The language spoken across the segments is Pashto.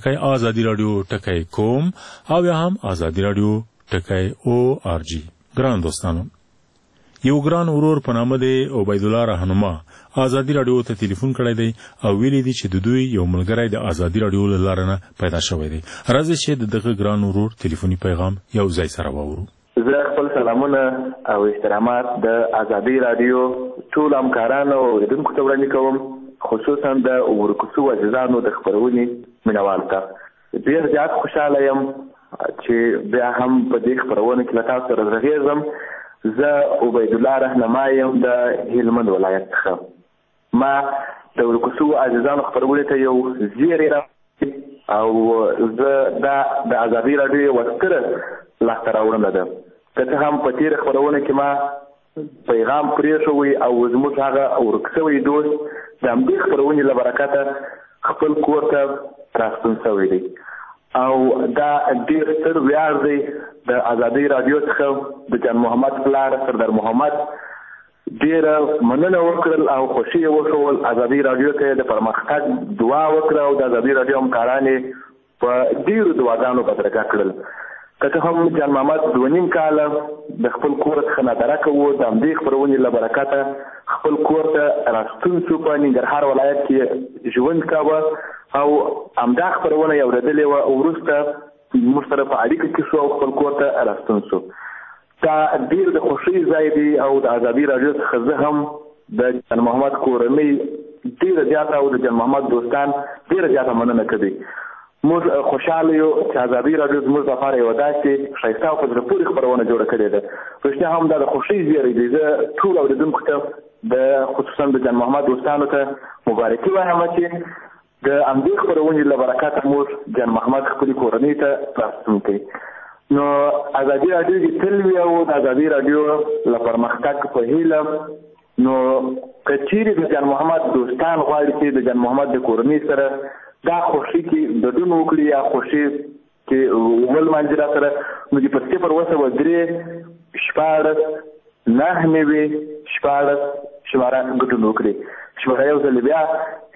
ټکای ازادي رادیو ټکای کوم او یا هم ازادي رادیو ټکای ORG. ګران دوستانو، یو ګران ورور په نامه دی عبید الله رهنما ازادي رادیو ته ټلیفون کړی دی او ویلي دی چې د دوی یو ملګری د ازادي رادیو له لارې نه پیدا شوی دی. راځئ چې دغه ګران ورور ټلیفوني پیغام یو ځای سره واورو. زه خپل سلامونه او احترامات د ازادي رادیو ټول همکارانو او اوریدونکو ته وړاندې کوم، خصوصا د ورکوڅو عزیزانو د خپرونې مینوالو ته. ډېر زیات خوشحاله یم چې بیا هم په دې خپرونه کې له تاسو سره غږیږم. زه عبید الله رهنما یم د هلمند ولایت څخه. ما د ورکوڅو عزیزانو خپرونې ته یو زیری راوړی او زه دا د ازادي رادیو یوه ستره لاسته راوړنه ده. که څه هم په تېره خپرونه کې ما پیغام پرېښوی او زموږ هغه ورک شوی دوست د همدې خپرونې له برکته خپل کور ته راستون شوی دی او دا ډېر ستر ویاړ دی د ازادۍ رادیو څخه د جان محمد پلار سردار محمد ډېره مننه وکړل او خوښي یې وښول. ازادۍ رادیو ته یې د پرمختګ دعا وکړه او د ازادۍ رادیو همکاران یې په ډېرو دعاګانو بدرګه کړل. که څه هم جان محمد 2.5 کاله د خپل کور څخه نادرکه و، د همدې خپرونې له برکته خپل کور ته راستون شو، په ننګرهار ولایت کې ژوند کاوه او همدا خپرونه یې اورېدلې وه او وروسته موږ سره په اړیکه کې شو او خپل کور ته راستون شو. دا ډېر د خوښۍ ځای دی او د ازادي رادیو څخه زه هم د جان محمد کورنۍ ډېره زیاته او د جان محمد دوستان ډېره زیاته مننه کوي. موږ خوشحاله یو چې ازادي رادیو زموږ لپاره یوه داسې ښایسته او په زړه پورې خپرونه جوړه کړې ده. رښتیا هم دا د خوښۍ زیری دی. زه ټول اورېدونکو ته د خصوصا د جان محمد دوستانو ته مبارکي وایم چې د همدې خپرونې له برکته موږ جان محمد خپلې کورنۍ ته راستون کوي. نو ازادي رادیو چې تل وي او د ازادي رادیو له پرمختګ په هیله، نو که چیرې د جان محمد دوستان غواړي چې د جان محمد د کورنۍ سره دا خوښي کې ګډون وکړي یا خوښي کې ولمانځي را سره، نو چې په 0-14-16-9 شماره ګډون وکړي. شماره یو ځل بیا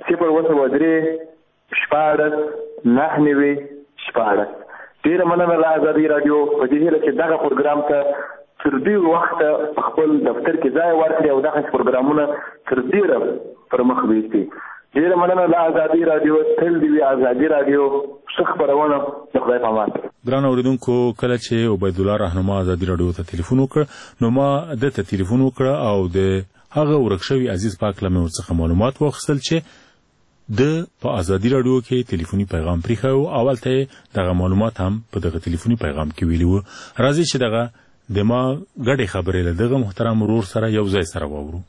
0-14-16-9. ډېره مننه له ازادي رادیو په دې هیله چې دغه پروګرام ته تر ډېر وخته په خپل دفتر کې ځای ورکړي او دغه پروګرامونه تر ډېره پر مخ ویستي. ډېره مننه له ازادي رادیو. تل دې وي ازادي رادیو ښه خپرونه. د خدای په امان. ګران اورېدونکو، کله چې عبید الله رهنما ازادي رادیو ته ټلیفون وکړ نو ما دته ټلیفون وکړه او د هغه ورک شوي عزیز پاک له مې ورڅخه معلومات واخیستل چې د په ازادي رادیو کې ټلیفوني پیغام پرېښی و. اولته یې دغه معلومات هم په دغه ټلیفوني پیغام کې ویلي وو. راځئ چې دغه د ما ګډې خبرې له دغه محترم ورور سره یو ځای سره واورو.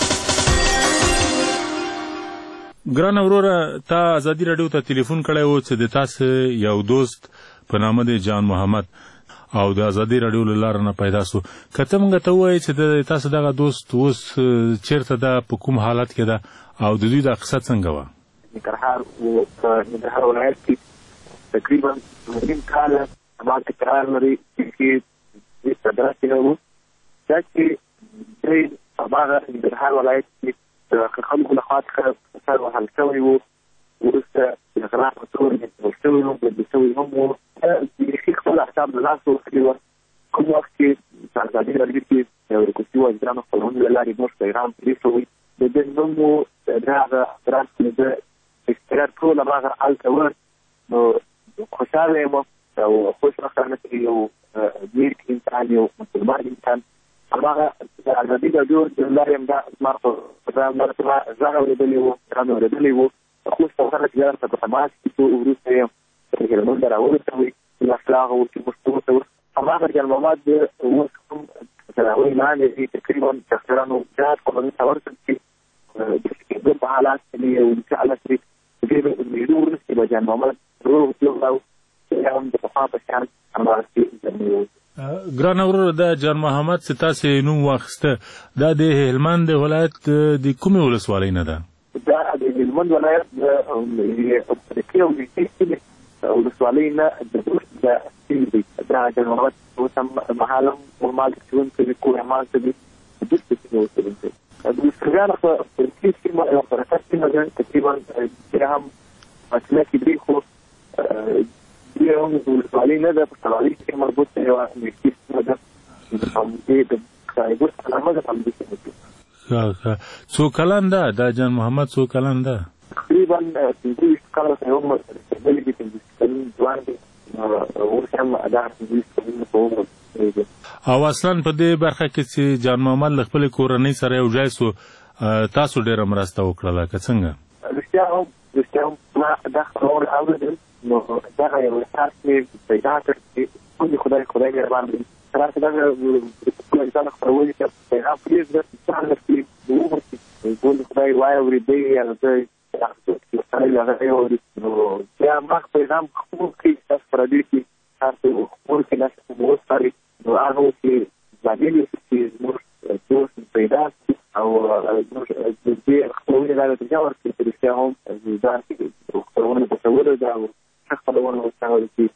ګران وروره، تا ازادي رادیو ته ټلیفون کړی و چې د تاسو یو دوست په نامه دی جان محمد او د ازادي رادیو له لارې نه پیدا سو. که ته موږ ته ووایې چې د تاسو دغه دوست اوس چېرته ده، په کوم حالت کې ده او د دوی دا قصه څنګه وه؟ ننګرهار ولایت کې تقریبا 2.5 کاله ما تکرار لري چې صدرات کې وو. دا چې هغه ننګرهار ولایت کې خلکو له خوا څخه سر وهل شوی و، وروسته د غلا په تور نیول شوی و، بدل شوی هم و. بیخي خپل احساب له لاسه ورکړي وه. کوم وخت چې په ازادي رادیو کې د ورکوڅو عزیزانو خپرونې له لارې موږ پیغام پرېښوی، د ده نوم و د هغه افراد چې د اختیار ټول هماغه هلته وه. نو خوشحاله یم او خوشبختانه چې یو نیک انسان، یو مسلمان انسان هماغه د ازادي رادیو د لارې هم دا زما غږ اورېدلی و، ګران اورېدلی و. خوست او هغه چې درته په تماس کې شو، وروسته یې تر هلمند راورسوئ. مسله هغه و چې موږ ورته هماغه جان محمد اوس هم تر هغوی لاندې دي تقریبا ډاکټرانو زیات قانوني ته ورسول چې د کېدو په حالات کې دي او انشاءالله چې ډېر امیدو وروسته به جان محمد روغ تلو او هم د پخوا په شان همداسې ګران وروره، دا جان محمد چې تاسې نوم واخیسته دا د هلمند ولایت د کومې ولسوالۍ نه ده؟ دا د هلمند ولایت د فرقې او نږدې ولسوالۍ نه د دوست د سیمې دی. دا جان محمد اوس هم مهال هم ورمال کې ژوند کوي، کور یې مال کوي، د دوست په سیمې اوسېدونکی. د دوستګانو په فرقې سیمه یوه فرقه سیمه ده، تقریبا بیا هم فاصله کې دی، خو هم ولسوالۍ نه ده، په څلورلۍ کې مربوط دی، یوه نږدې سیمه ده د همدې د سایبر سلامه د همدې سیمه کې. څو کلن ده دا جان محمد؟ څو کلن ده؟ تقریبا 25 کاله ته یو عمر رسېدلی دي، 25 کلن ځوان دی، اوس هم دا 25 کلن په عمر دی. او اصلا په دې برخه کې چې جان محمد له خپلې کورنۍ سره یو ځای سو، تاسو ډېره مرسته وکړله که څنګه؟ رښتیا هم ما دا خبرونه اورېدل، نو دغه یو احساس مې پیدا کړ چې ټولې خدای مهربان دی. راته دغه کوم انسان خپرونې ته پیغام پرېږده، ځان کې وګورئ ټول خدای وایي اورېدی هغه ځای نو بیا ما پیغام خپور کړي تاسو پر دې کې تاسو خپور کړئ تاسو مو ستاري نو هغه چې ځانګړي چې موږ تاسو پیدا او د دې خپرونې دا ته جوړ کړئ چې هم ځان کې خپرونه په څور دا خپرونه وساوي چې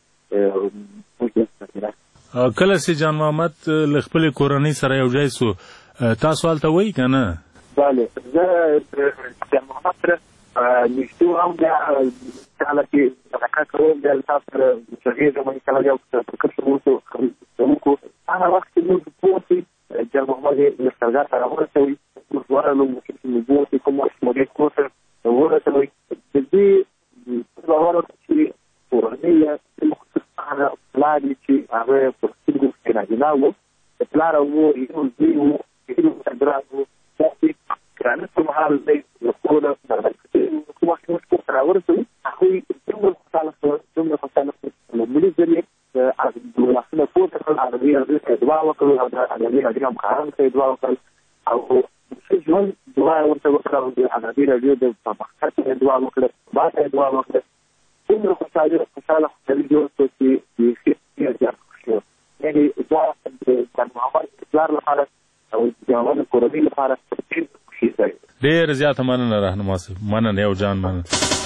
کله چې جان محمد له خپلې کورنۍ سره یو ځای سو تاسو هلته وایي که نه؟ بله زه جان محمد سره نږدې هم بیا کله چې صدقه کوم بیا تاسو سره غږېږم کله یو فکر وکړو هغه وخت کې موږ پوه شئ جان محمد یې لښکرګاه ته راورسوي، موږ ورغلو ممکن چې موږ بوځي کوم وخت مو ډېر کور ته ورسوي. د دې باور چې کورنۍ یې مخصوص هغه پلار یې چې هغه په سترګو کې ناجینا و، د پلار او مور یو زوی و، یو ګران و، داسې ګرانه په مهال دی له کوره کوم وخت موږ کور ته راورسوي هغوی دومره خوشحاله شول له ملي ځینې لاسونه پورته کړل، عربي ته یې دعا وکړل او د عربي راډیو همکارانو ته یې دعا وکړل او ښه ژوند دعا یې ورته وکړه او د عربي راډیو د پرمختګ ته یې دعا وکړه، با ته یې دعا وکړه. دومره خوشحاله جوړ شو چې بیخي ډېر زیات خوښ شو. یعنې دعا د جان محمد پلار لپاره او د محمد کورنۍ لپاره ډېر خوښي دی. ډېر زیاته مننه رهنما صاحب، مننه یو جان مننه.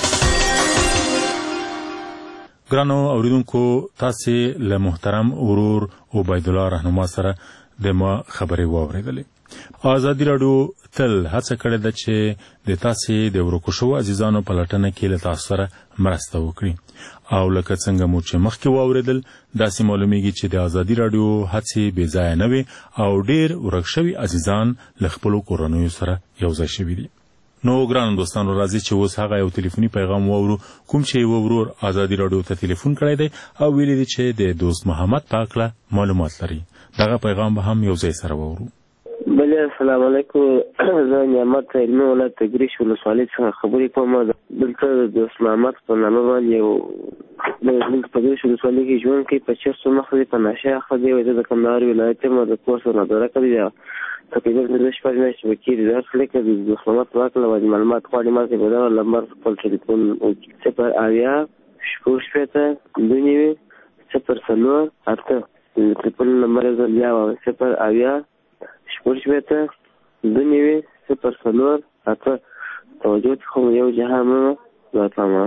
ګرانو اوریدونکو، تاسې له محترم ورور عبیدالله رهنما سره د ما خبرې واورېدلې. ازادي راډیو تل هڅه کړې ده چې د تاسې د ورکو شوو عزیزانو په لټنه کې له تاسو سره مرسته وکړي، او لکه څنګه مو چې مخکې واورېدل داسې معلومیږي چې د ازادي راډیو هڅې بې ځایه نه وي او ډېر ورک شوي عزیزان له خپلو کورنیو سره یوځای شوي دي. نو ګرانو دوستانو، راځي چې اوس هغه یو تلیفوني پیغام واورو کوم چې یو ورور ازادي راډیو ته تلیفون کړی دی او ویلي دی چې د دوست محمد په هکله معلومات لري. دغه پیغام به هم یو ځای سره واورو. بله السلام علیکم، زه نعمت علمي ولایت تګریش ولسوالۍ څخه خبرې کوم. دلته د دوست محمد په نامه باندې یو دلته تګریش ولسوالۍ کې ژوند کوي، په چرسو مخ دی، په نشه اخته دی. زه د کندهار ولایت یم، د کور سره ناداره کړې ده، تقریبا 15 میاشتې به کېږي. دا خلک د دوست محمد په هکله باندې معلومات غواړي. ما ته به دغه نمبر خپل ټلیفون 080 شپېته 29 048 ټلیفون نمبر یې بیا وایم 080 شپېته 29 048. توجه خو یو جهان مو دا تمام.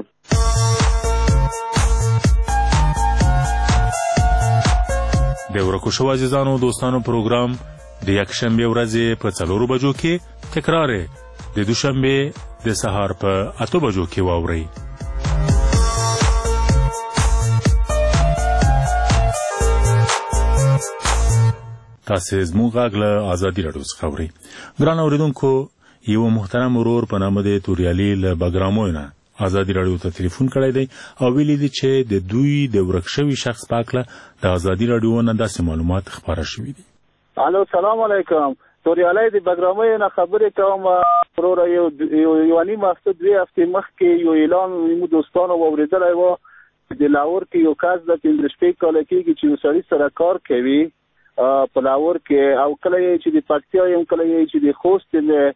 د ورکو شوو عزیزانو دوستانو پروګرام د یکشنبې ورځې په 4 بجو کې تکرار د دوشنبې د سهار په 8 بجو کې واورئ. تاسې زموږ غږ له ازادي راډیو څخه اورئ. ګران اورېدونکو، یو محترم ورور په نامه د توریالي له بګرامو نه ازادي راډیو ته تلیفون کړی دی او ویلي دي چې د دوی د ورک شوي شخص په هکله د ازادي راډیو نه داسې معلومات خپاره شوي دي. الو سلام علیکم، توریالي د بګرامو نه خبرې کوم. وروره یو نیم هفته 2 هفتې مخکې یو اعلان مو دوستانو واورېدلی و د لاهور کې یو کس د 15 کاله کېږي چې یو سړي سره کار کوي په لاهور کې، او کله یې چې د پکتیا یم، کله یې چې د خوست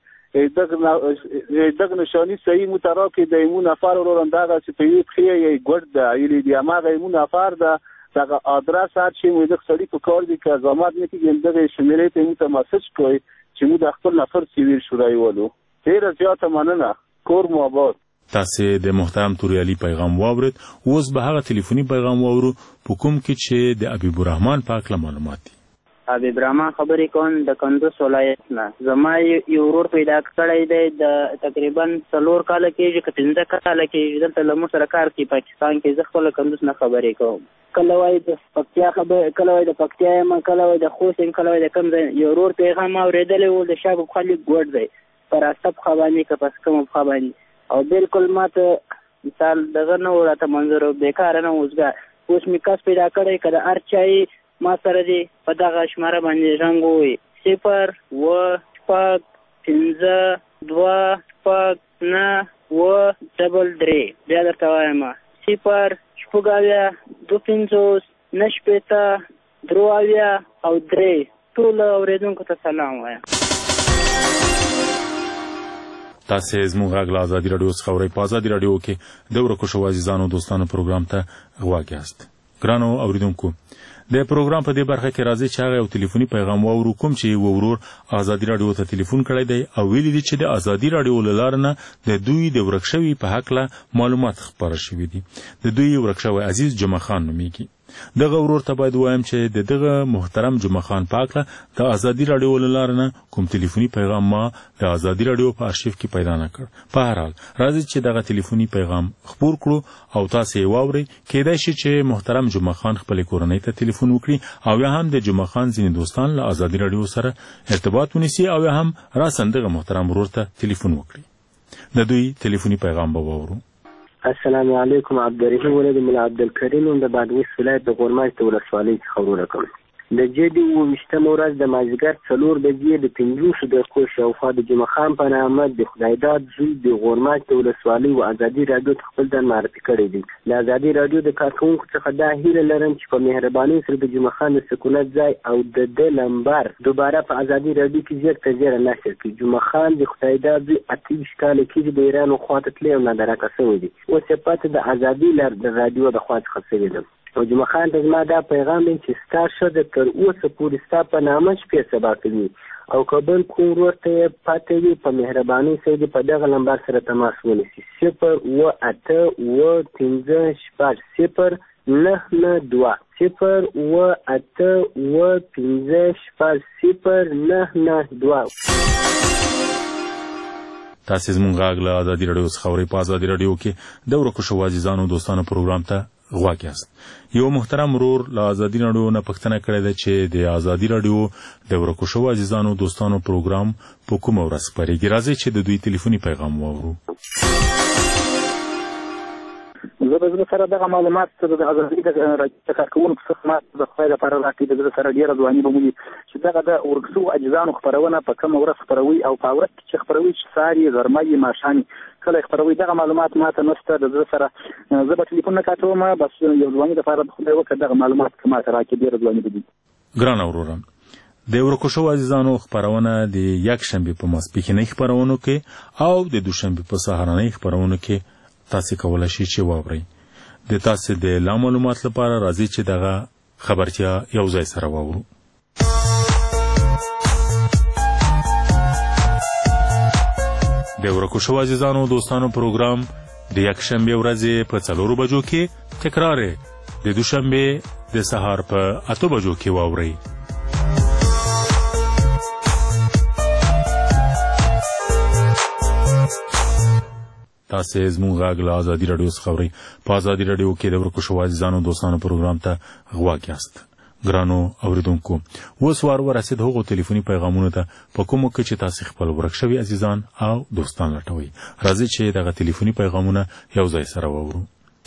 دغه نشانی صحیح متراکې د ایمون نفر ورون دغه چې په یو پخې یې ګډ ده یلی دی هغه ایمون نفر ده دغه ادرس هر چې مو د سړي په کار دي که زحمت نه کېږي دغه شمیرې ته مو ته مسج کوي چې مو د خپل نفر سیویر شورای ولو. ډېره زیاته مننه، کور مو آباد. تاسې د محترم توریالي پیغام واورید. اوس به هغه تلیفوني پیغام واورو په کوم کې چې د حبیب الرحمن په هکله معلومات دي. حبیب رحمان خبرې کوم د کندوز ولایت نه. زما یو ورور پیدا کړی دی د تقریبا 4 کاله کېږي که 15 کاله کېږي دلته له موږ سره کار کوي پاکستان کې. زه خپله کندوز نه خبرې کوم. کله وایي د پکتیا کله وایي د پکتیا یم، کله وایي د خوست یم، کله وایي د کوم ځای. یو ورور پیغام اورېدلی و د شاه پخوا لیک ګوډ دی په راسته پخوا باندې که په کومه پخوا باندې، او بالکل ما ته مثال دغه نه و راته منظور بېکاره نه اوسګه. اوس مې کس پیدا کړی که د هر چا ما سره دی په دغه شماره باندې رنګ ووایي 0 و 6 5 2 6 9 و 3 بیا درته وایم 0 6 2 50 9 شپېته 3 او 3. ټولو اورېدونکو ته سلام وایم. تاسې زموږ غږ له ازادي راډیو څخه اورئ. په ازادي راډیو کې د ورکو شوو عزیزانو دوستانو پروګرام ته غوږ یاست. ګرانو اورېدونکو، د پروګرام په دې برخه کې راځي چې هغه یو ټلیفوني پیغام واورو کوم چې یو ورور ازادي راډیو ته ټلیفون کړی دی او ویلي دي چې د ازادي راډیو له لارې نه د دوی د ورک شوي په هکله معلومات خپاره شوي دي. د دوی ورک شوی عزیز جمعه خان نومیږي. دغه ورور ته باید وایم چې د دغه محترم جمعه خان په هکله د ازادي راډیو له لارې نه کوم ټلیفوني پیغام ما د ازادي راډیو په ارشیف کې پیدا نه کړ. په هر حال راځي چې دغه ټلیفوني پیغام خپور کړو او تاسې یې واورئ. کیدای شي چې محترم جمعه خان خپلې کورنۍ ته ټلیفون وکړي او یا هم د جمعه خان ځینې دوستان له ازادي راډیو سره ارتباط ونیسي او یا هم راساً دغه محترم ورور ته ټلیفون وکړي. د دوی ټلیفوني پیغام به واورو. السلام علیکم. عبدالرحیم ولد ملا عبدالکریم د بادغیس ولایت د غورماج د ولسوالۍ څخه ورور کوم. د جدي 28 ورځ د مازدیګر 4 بجې د 50 دقیقو شاوخوا د جمعه خان په نامه د خدایداد زوی د غورماج د ولسوالۍ و ازادي راډیو ته خپل ځان معرفي کړی دی. د ازادي راډیو د کارکوونکو څخه دا هیله لرم چې په مهربانۍ سره د جمعه خان د سکونت ځای او د نمبر دوباره په ازادي راډیو کې زیات تر زیاته نشر کړي. جمعه خان د خدایداد زوی 28 کاله کېږي د ایران خواته تللی او نادرکه شوی دی. اوس یې پته د ازادي راډیو د خوا څخه شوی دی. او جمعه خان ته زما دا پیغام دی چې ستا ښځه تر اوسه پورې ستا په نامه شپې سبا کوي او که بل کوم ورور ته یې پاتې وي په مهربانۍ سره دې په دغه نمبر سره تماس ونیسي 0 و 8 و 15 6 0 9 2 0 و 8 و 15 6 0 9 2. تاسې زموږ غږ له ازادي راډیو څخه اورئ. په ازادي راډیو کې د ورکو شوو عزیزانو دوستانو پروګرام ته غوږ یاست. یو محترم ورور له ازادي راډیو نه پوښتنه کړې ده چې د ازادي راډیو د ورکو شوو عزیزانو دوستانو پروګرام په کومه ورځ خپرېږي. راځئ چې د دوی ټلیفوني پیغام واورو. زه به زه سره دغه معلومات د ازادي د کارکوونکو څخه ما د خدای لپاره راکړي. د زه سره ډېره ځواني به مولي چې دغه د ورک شوو اجزانو خپرونه په کومه ورځ خپروي او په ورځ کې چې خپروي چې سهار یې غرمه یې ماښام کله خپروي. دغه معلومات ما ته نشته. د زه سره زه به ټلیفون نه کاټوم. بس یو ځواني لپاره به خدای وکړي دغه معلومات که ما ته راکړي. ډېره ځواني به دي. ګرانه وروره، د ورکو شوو عزیزانو خپرونه د یکشنبې په ماسپښینۍ خپرونو کې او د دوشنبې په سهارنۍ خپرونو کې تاسې کولی شئ چې واورئ. د تاسې د لا معلومات لپاره راځي چې دغه خبرتیا یو ځای سره واورو. د ورکو شوو عزیزانو دوستانو پروګرام د یکشنبې ورځې په 4 بجو کې تکرار د دوشنبې د سهار په 8 بجو کې واورئ. تاسې زموږ غږ له ازادي راډیو څخه اورئ. په ازادي راډیو کې د ورکو شوو عزیزانو دوستانو پروګرام ته غوږ یاست. ګرانو اوریدونکو، اوس وار ورسېد هغو ټلیفوني پیغامونو ته په کومو کې چې تاسې خپل ورک شوي عزیزان او دوستان لټوئ. راځئ چې دغه ټلیفوني پیغامونه یو ځای سره واورو.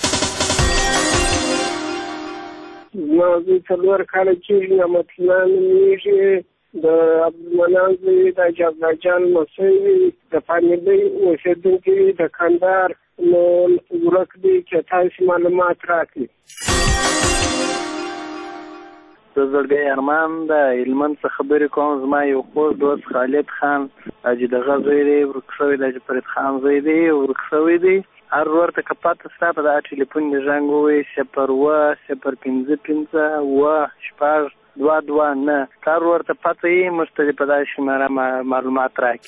زما زوی 4 کاله کېږي، نعمت الله نومېږي، د عبدالمنان زوی د اجازجان مسئول د فامیلۍ اوسېدونکی د کندهار نو ورک دی چې تاسې معلومات راکړي. زه زړګی ارمان د هلمند څخه خبرې کوم. زما یو خوږ دوست خالد خان حاجي دغه زوی دی، ورک شوی د حاجي فرید خان زوی دی، ورک شوی دی. هر ورور ته که پته ستا په دغه ټلیفون د زنګ ووایي 0 و 055 و 6 2 2 9. که هر ورور ته پته یې موږ ته دې په دغه شمېره معلومات راکړي.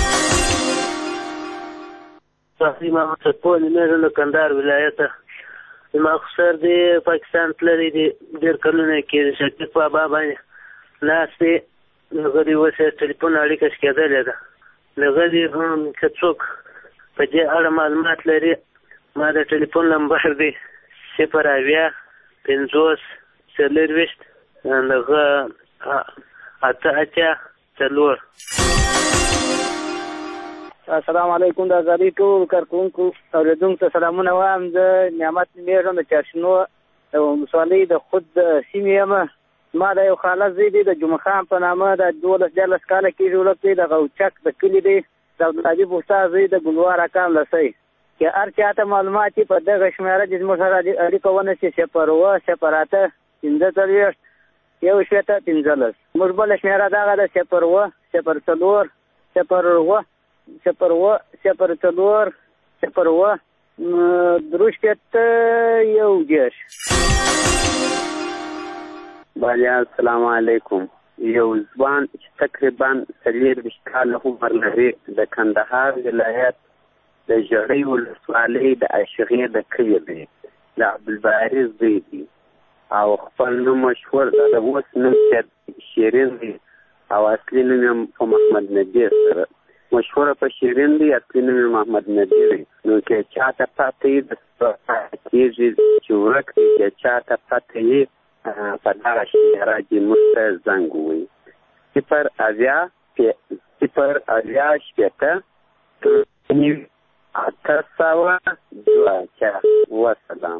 صافي محمد سپول مېږه له کندهار ولایته. زما خسر دی پاکستان تللی دی ډېر کلونه کېږي. شقیق بابا باندې ناستې هغه دې اوس ټلیفون اړیکه کېدلې ده. له هغه دې هم که څوک په دې اړه معلومات لري ما د ټلیفون نمبر دی 08050 هغه 88 السلام علیکم. د ازادۍ ټول کارکوونکو اورېدونکو ته سلامونه وایم. زه نعمت نومېږم د چارشنو د ولسوالۍ د خود سیمې یم. ما د یو خاله زوی دی د جمعه خان په نامه د 12 کاله کېږي ورک دی د غوچک د کلي دی د عبدالحبیب استاد زوی د ګلوار اکان لسی که هر چاته معلومات په دغه شمېره چې زموږ سره اړیکه ونیسي 0 08 45 15 موږ بله شمېره دغه ده 0 04 0 بالیا السلام علیکم. یو ځوان چې تقریبا 40 کاله عمر لري د کندهار ولایت د ژړۍ ولسوالۍ د عاشقې د کلي دی د عبدالباري زوی دی او خپل نوم مشهور د اوس نوم شیرین دی او اصلي نوم یې په محمد نبي سره مشهوره په شیرین دی اصلي نوم یې محمد نبي دی. نو که چاته پته یې د کېږي چې ورک دی که چاته پته یې په دغه شمېره کې موږ ته زنګ ووایي 08050 وسلام.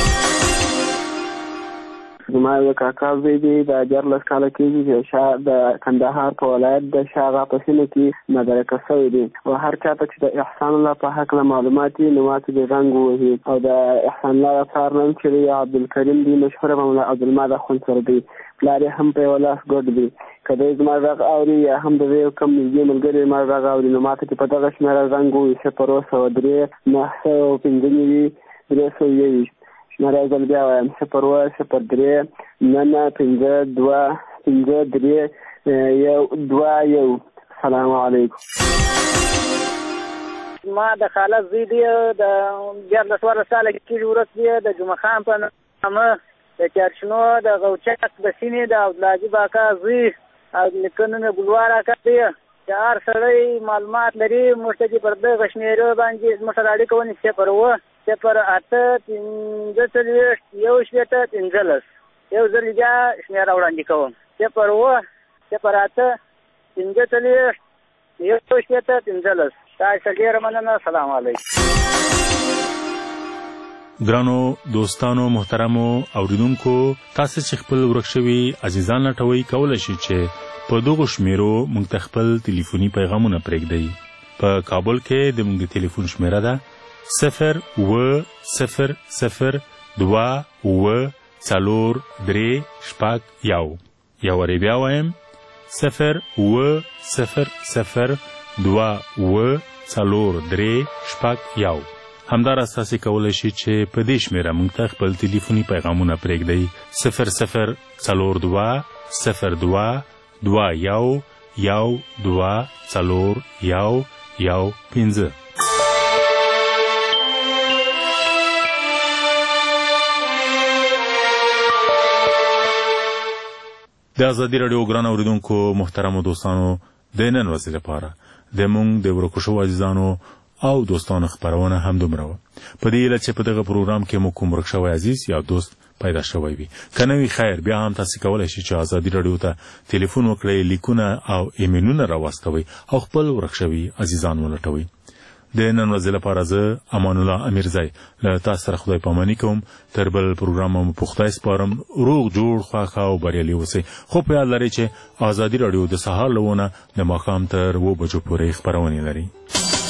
زما یو کاکا زوی دی د 14 کاله کېږي چې د کندهار په ولایت د شاغا په سیمه کې مدرکه شوی دی او هر چاته چې د احسان الله په هکله معلومات وي نو ماته د زنګ ووهي او د احسان الله پلار نوم چې دی عبدالکریم دی مشهوره مولا عبدالماد اخوندسر دی پلار یې هم په یو لاس ګوډ دی که دی زما غږ اوري یا هم د یو کم نږدې ملګري زما غږ اوري نو ماته چې په دغه شمېره زنګ ووهي 0 شمېره ځل بیا وایم 0 03 952 53 سلام علیکم. ما د خاله زوی دی د 14 کاله کېږي ورک دی د جمعه خان په نامه د چارشنو د غوچک د سیمې د عبدالحبیب اکا زوی او لیکنه مې ګلوار اکا دی چې هر سړی معلومات لري موږ ته پر دغه شمېرو باندې موږ سره اړیکه ونیسي 0 08 15 یو ځل بیا شمېره وړاندې کوم 0 08 15 تاسو ډېره مننه. سلام علیکم. ګرانو دوستانو محترمو اوریدونکو تاسو چې خپل ورک شوي عزیزان لټوي کولای شئ چې په دغه شمیرو موږ ته خپل ټلیفوني پیغامونه پرېږدئ. په کابل کې د موږ د ټلیفون شمیره ده 0800243 یو وری بیا وایم 0800243 همدارس تاسو کولای شئ چې په دې شمیره موږ ته خپل ټلیفوني پیغامونه پرېږدئ 00221224115. د ازادي راډیو ګران اوریدونکو محترمو دوستانو د نن ورځې لپاره د موږ د ورکو شوو عزیزانو او دوستانو خبرونه هم دومره وه. په دې هیله چې په دغه پروګرام کې مو کوم ورک شوی عزیز یا دوست پیدا شوی وي. که نه وي خیر بیا هم تاسو کولی شئ چې ازادي راډیو ته ټلیفون وکړئ، لیکونه او ایمیلونه راواستوئ او خپل ورک شوي عزیزان ولټوئ. د نن ورځې لپاره زه امان الله امیرزی له تاسو سره خدای پاماني کوم. تر بل پروګرام مو په خدای سپارم. روغ جوړ خوښ او بریالي اوسئ. خو په یاد لرئ چې ازادي راډیو د سهار له 9 د ماښام تر 2 بجو پورې خپرونې لري.